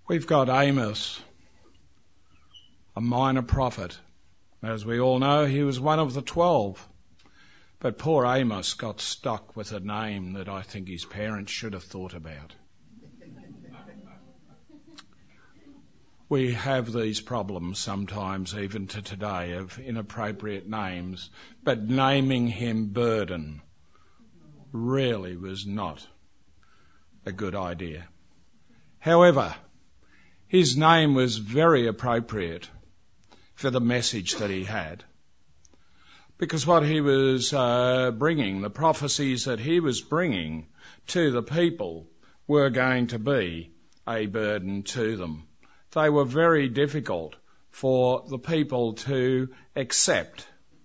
We've got Amos, a minor prophet. As we all know, he was one of the 12. But poor Amos got stuck with a name that I think his parents should have thought about. We have these problems sometimes, even to today, of inappropriate names, but naming him Burden really was not a good idea. However, his name was very appropriate for the message that he had, because what he was bringing, the prophecies that he was bringing to the people were going to be a burden to them. They were very difficult for the people to accept.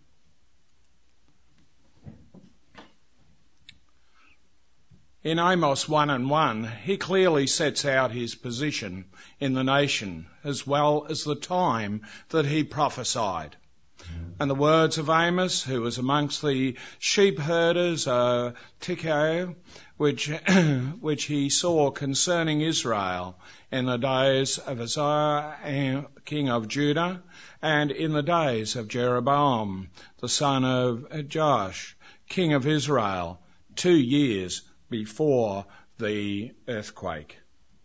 In Amos 1:1, he clearly sets out his position in the nation as well as the time that he prophesied. And the words of Amos, who was amongst the sheep herders, Tekoa, which he saw concerning Israel in the days of Uzziah, king of Judah, and in the days of Jeroboam, the son of Joash, king of Israel, 2 years before the earthquake.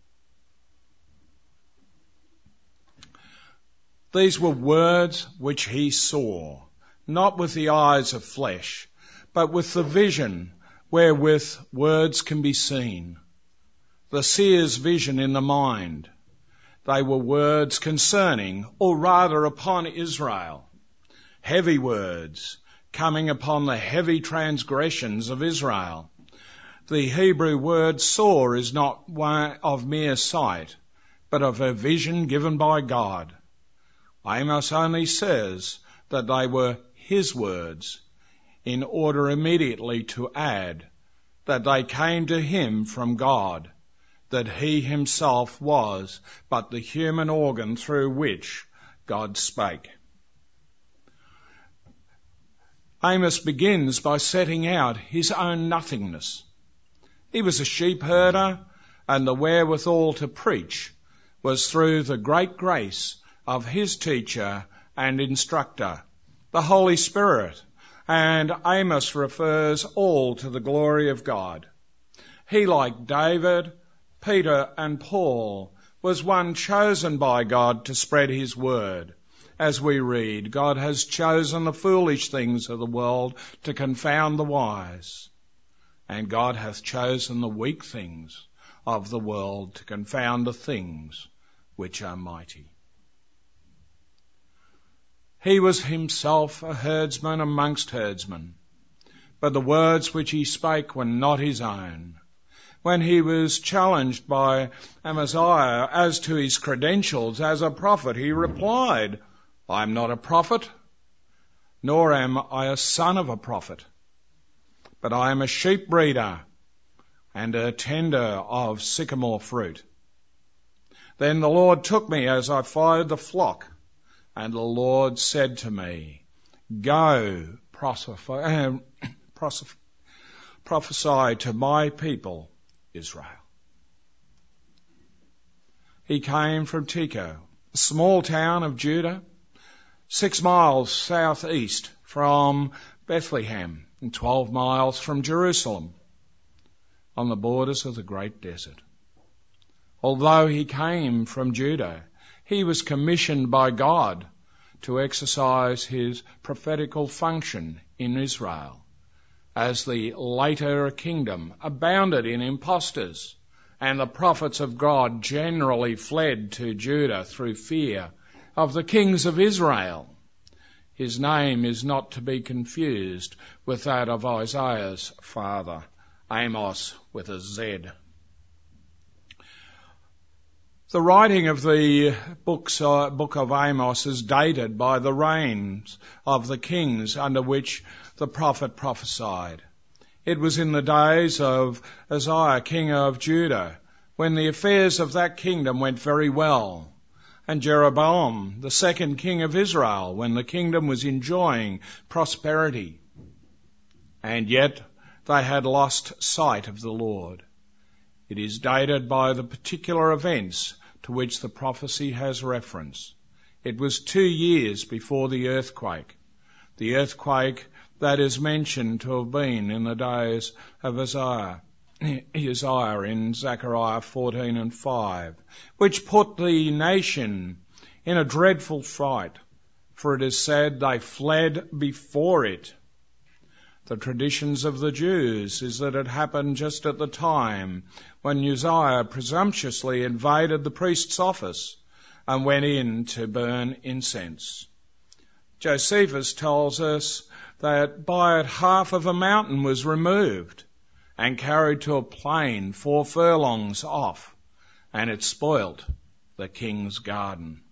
These were words which he saw, not with the eyes of flesh, but with the vision wherewith words can be seen, the seer's vision in the mind. They were words concerning, or rather upon Israel, heavy words coming upon the heavy transgressions of Israel. The Hebrew word saw is not one of mere sight, but of a vision given by God. Amos only says that they were his words, in order immediately to add that they came to him from God, that he himself was but the human organ through which God spake. Amos begins by setting out his own nothingness. He was a sheep herder, and the wherewithal to preach was through the great grace of his teacher and instructor, the Holy Spirit, and Amos refers all to the glory of God. He, like David, Peter and Paul, was one chosen by God to spread his word. As we read, God has chosen the foolish things of the world to confound the wise. And God hath chosen the weak things of the world to confound the things which are mighty. He was himself a herdsman amongst herdsmen, but the words which he spake were not his own. When he was challenged by Amaziah as to his credentials as a prophet, he replied, I am not a prophet, nor am I a son of a prophet, but I am a sheep breeder and a tender of sycamore fruit. Then the Lord took me as I followed the flock, and the Lord said to me, Go, prophesy to my people Israel. He came from Tekoa, a small town of Judah, 6 miles southeast from Bethlehem, and 12 miles from Jerusalem, on the borders of the great desert. Although he came from Judah, he was commissioned by God to exercise his prophetical function in Israel, as the later kingdom abounded in impostors, and the prophets of God generally fled to Judah through fear of the kings of Israel. His name is not to be confused with that of Isaiah's father, Amos with a Z. The writing of the book of Amos is dated by the reigns of the kings under which the prophet prophesied. It was in the days of Uzziah, king of Judah, when the affairs of that kingdom went very well, and Jeroboam, the second king of Israel, when the kingdom was enjoying prosperity. And yet they had lost sight of the Lord. It is dated by the particular events to which the prophecy has reference. It was 2 years before the earthquake that is mentioned to have been in the days of Uzziah in Zechariah 14:5, which put the nation in a dreadful fright, for it is said they fled before it. The traditions of the Jews is that it happened just at the time when Uzziah presumptuously invaded the priest's office and went in to burn incense. Josephus tells us that by it half of a mountain was removed and carried to a plain 4 furlongs off, and it spoilt the king's garden.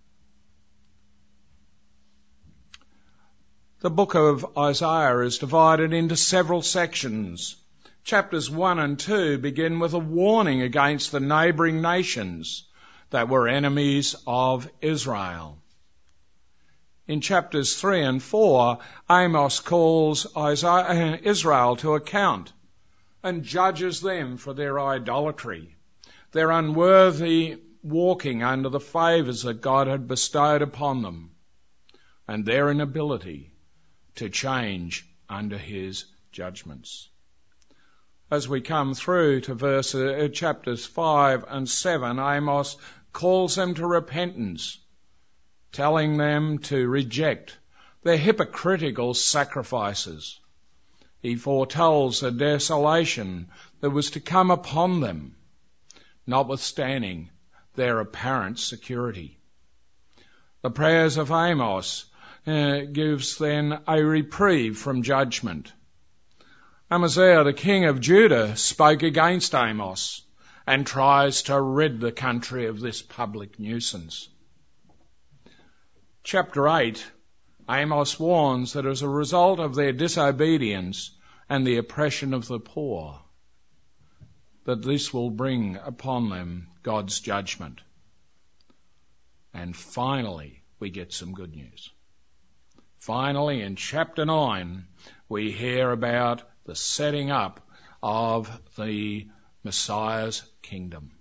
The book of Isaiah is divided into several sections. Chapters 1 and 2 begin with a warning against the neighbouring nations that were enemies of Israel. In chapters 3 and 4, Amos calls Israel to account and judges them for their idolatry, their unworthy walking under the favours that God had bestowed upon them, and their inability to change under his judgments. As we come through to chapters 5 and 7, Amos calls them to repentance, telling them to reject their hypocritical sacrifices. He foretells the desolation that was to come upon them, notwithstanding their apparent security. The prayers of Amos gives then a reprieve from judgment. Amaziah, the king of Judah, spoke against Amos and tries to rid the country of this public nuisance. Chapter 8, Amos warns that as a result of their disobedience and the oppression of the poor, that this will bring upon them God's judgment. And finally, we get some good news. Finally, in chapter 9, we hear about the setting up of the Messiah's kingdom.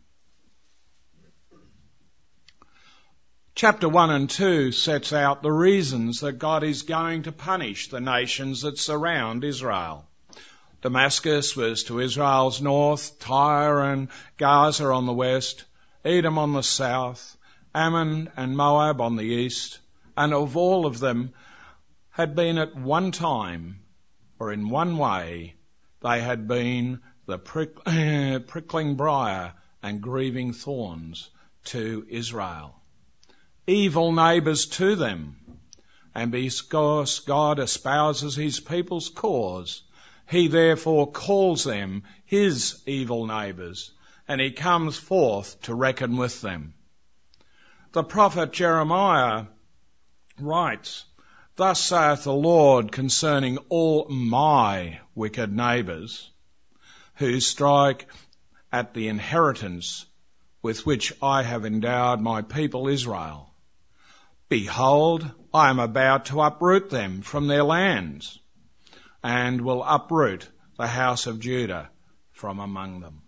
Chapter 1 and 2 sets out the reasons that God is going to punish the nations that surround Israel. Damascus was to Israel's north, Tyre and Gaza on the west, Edom on the south, Ammon and Moab on the east, and of all of them had been at one time, or in one way, they had been the prickling briar and grieving thorns to Israel. Evil neighbours to them, and because God espouses his people's cause, he therefore calls them his evil neighbours, and he comes forth to reckon with them. The prophet Jeremiah writes, "Thus saith the Lord concerning all my wicked neighbours, who strike at the inheritance with which I have endowed my people Israel. Behold, I am about to uproot them from their lands, and will uproot the house of Judah from among them."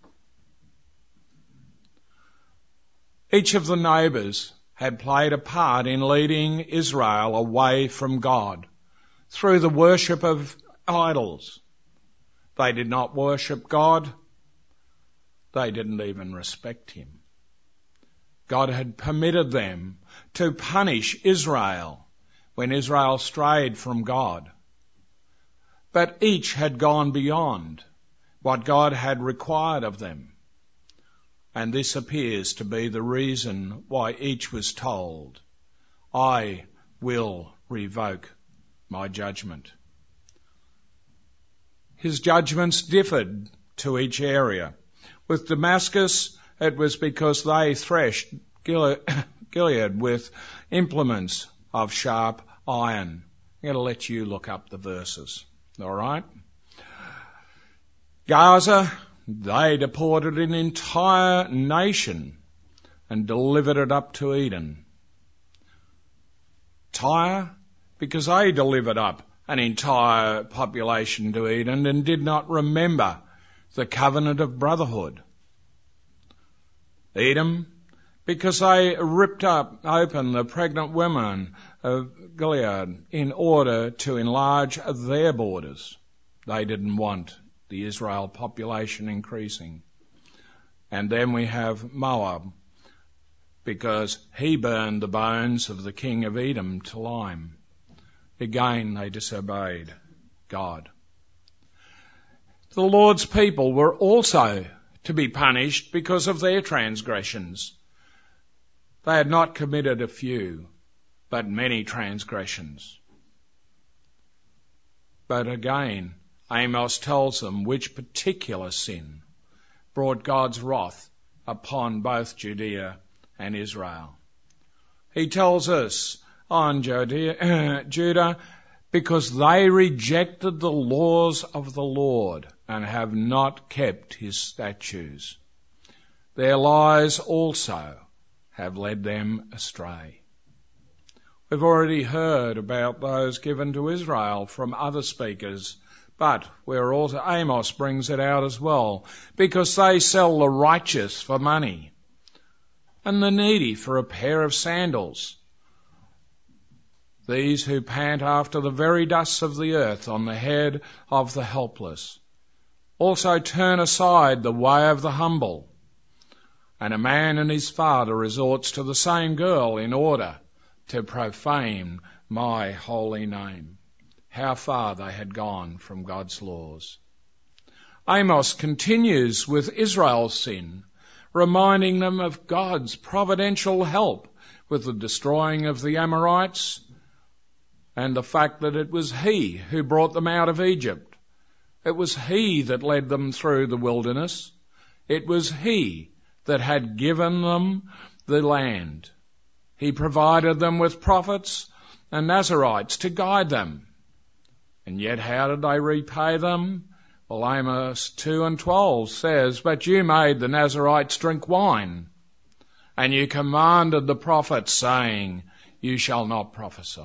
Each of the neighbours had played a part in leading Israel away from God through the worship of idols. They did not worship God. They didn't even respect him. God had permitted them to punish Israel when Israel strayed from God. But each had gone beyond what God had required of them. And this appears to be the reason why each was told, "I will revoke my judgment." His judgments differed to each area. With Damascus, it was because they threshed Gilead with implements of sharp iron. I'm going to let you look up the verses. All right? Gaza, they deported an entire nation and delivered it up to Eden. Tyre, because they delivered up an entire population to Eden and did not remember the covenant of brotherhood. Edom, because they ripped open the pregnant women of Gilead in order to enlarge their borders. They didn't want the Israel population increasing. And then we have Moab, because he burned the bones of the king of Edom to lime. Again, they disobeyed God. The Lord's people were also to be punished because of their transgressions. They had not committed a few, but many transgressions. But again, Amos tells them which particular sin brought God's wrath upon both Judea and Israel. He tells us on Judah, because they rejected the laws of the Lord and have not kept his statutes. Their lies also have led them astray. We've already heard about those given to Israel from other speakers, but Amos brings it out as well, because they sell the righteous for money and the needy for a pair of sandals. These who pant after the very dust of the earth on the head of the helpless also turn aside the way of the humble. And a man and his father resorts to the same girl in order to profane my holy name. How far they had gone from God's laws. Amos continues with Israel's sin, reminding them of God's providential help with the destroying of the Amorites and the fact that it was he who brought them out of Egypt. It was he that led them through the wilderness. It was he that had given them the land. He provided them with prophets and Nazarites to guide them. And yet how did they repay them? Well, Amos 2:12 says, "But you made the Nazarites drink wine, and you commanded the prophets, saying, you shall not prophesy."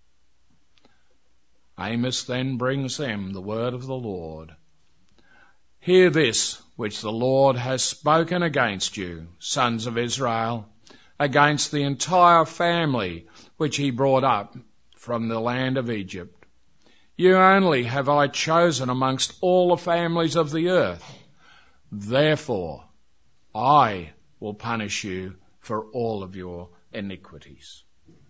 Amos then brings them the word of the Lord. "Hear this, which the Lord has spoken against you, sons of Israel, against the entire family which he brought up from the land of Egypt. You only have I chosen amongst all the families of the earth. Therefore, I will punish you for all of your iniquities."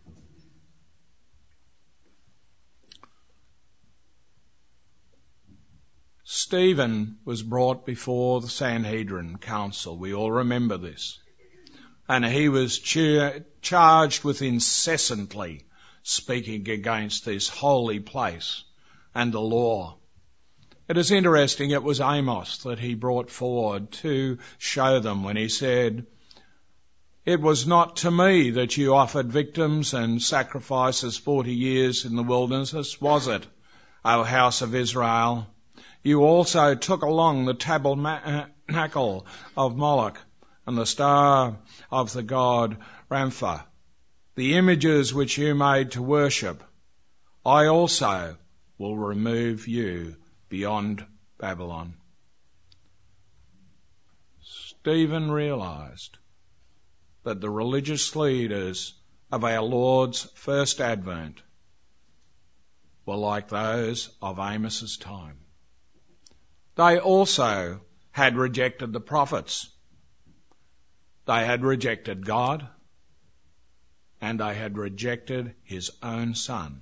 Stephen was brought before the Sanhedrin council. We all remember this. And he was charged with incessantly speaking against this holy place and the law. It is interesting, it was Amos that he brought forward to show them when he said, "It was not to me that you offered victims and sacrifices 40 years in the wilderness, was it, O house of Israel? You also took along the tabernacle of Moloch and the star of the god Rampha, the images which you made to worship. I also will remove you beyond Babylon." Stephen realized that the religious leaders of our Lord's first advent were like those of Amos's time. They also had rejected the prophets. They had rejected God, and they had rejected his own son.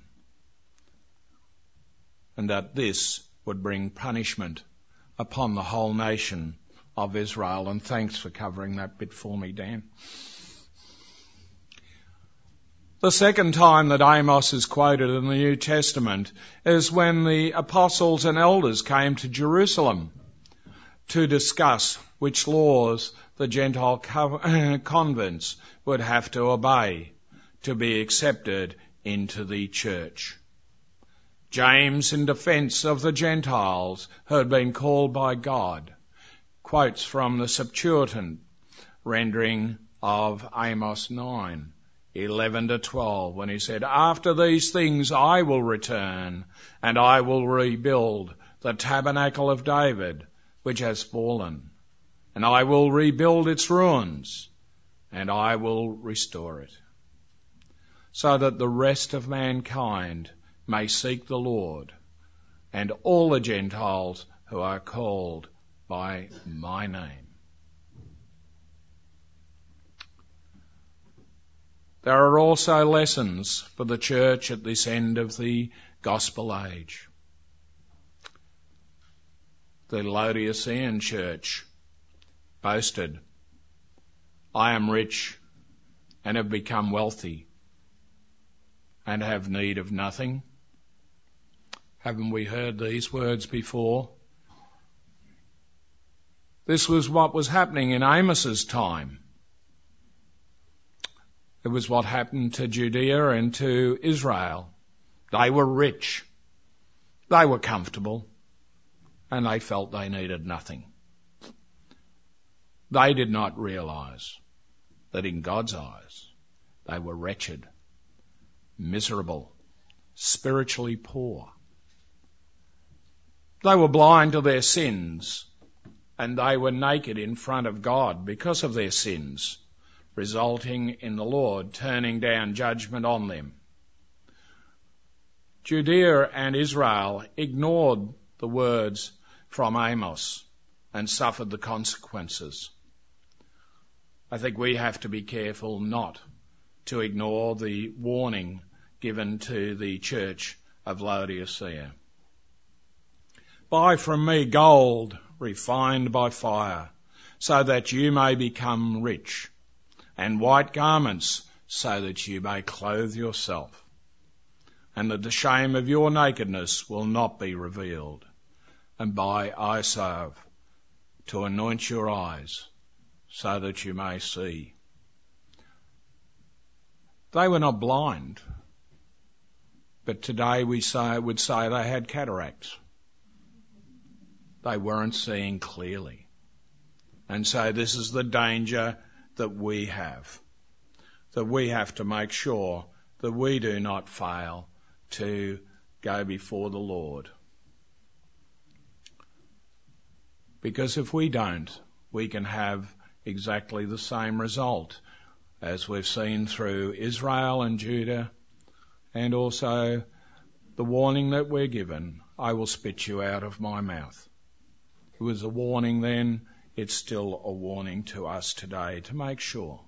And that this would bring punishment upon the whole nation of Israel. And thanks for covering that bit for me, Dan. The second time that Amos is quoted in the New Testament is when the apostles and elders came to Jerusalem to discuss which laws the Gentile converts would have to obey to be accepted into the church. James, in defence of the Gentiles who had been called by God, quotes from the Septuagint rendering of Amos 9:11-12, when he said, "After these things I will return, and I will rebuild the tabernacle of David, which has fallen, and I will rebuild its ruins, and I will restore it, so that the rest of mankind may seek the Lord, and all the Gentiles who are called by my name. There are also lessons for the church at this end of the gospel age. The Laodicean church boasted, I am rich and have become wealthy and have need of nothing. Haven't we heard these words before? This was what was happening in Amos's time. It was what happened to Judea and to Israel. They were rich. They were comfortable. And they felt they needed nothing. They did not realize that in God's eyes they were wretched, miserable, spiritually poor. They were blind to their sins, and they were naked in front of God because of their sins, resulting in the Lord turning down judgment on them. Judea and Israel ignored the words from Amos and suffered the consequences. I think we have to be careful not to ignore the warning given to the church of Laodicea. Buy from me gold refined by fire, so that you may become rich, and white garments, so that you may clothe yourself, and that the shame of your nakedness will not be revealed, and buy eye salve to anoint your eyes, so that you may see. They were not blind, but today we would say they had cataracts. They weren't seeing clearly. And so this is the danger that we have to make sure that we do not fail to go before the Lord. Because if we don't, we can have exactly the same result as we've seen through Israel and Judah, and also the warning that we're given, I will spit you out of my mouth. It was a warning then, it's still a warning to us today to make sure.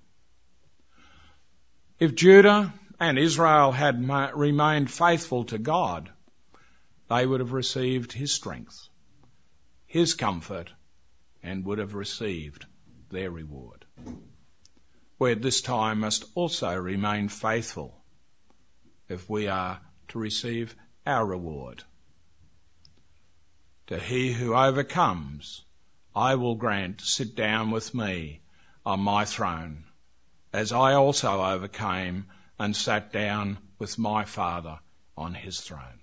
If Judah and Israel had remained faithful to God, they would have received his strength, his comfort, and would have received their reward. We at this time must also remain faithful if we are to receive our reward. To he who overcomes, I will grant to sit down with me on my throne, as I also overcame and sat down with my Father on his throne.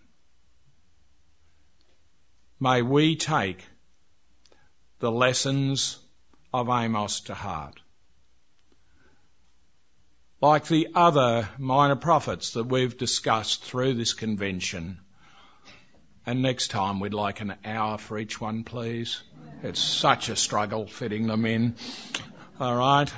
May we take the lessons of Amos to heart. Like the other minor prophets that we've discussed through this convention, and next time we'd like an hour for each one, please. It's such a struggle fitting them in. All right.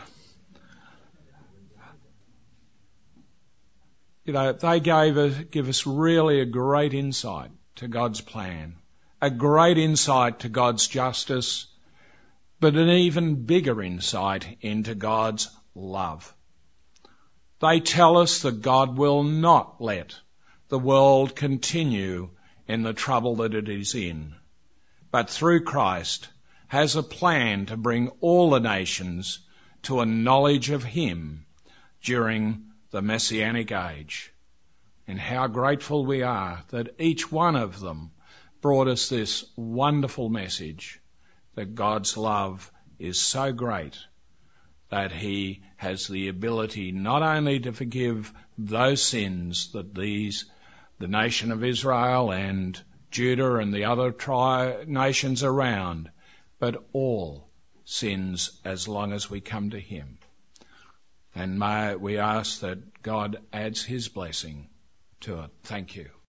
You know, they give us really a great insight to God's plan, a great insight to God's justice, but an even bigger insight into God's love. They tell us that God will not let the world continue in the trouble that it is in, but through Christ has a plan to bring all the nations to a knowledge of him during the Messianic age. And how grateful we are that each one of them brought us this wonderful message that God's love is so great that he has the ability not only to forgive those sins that the nation of Israel and Judah and the other nations around, but all sins as long as we come to him. And may we ask that God adds his blessing to it. Thank you.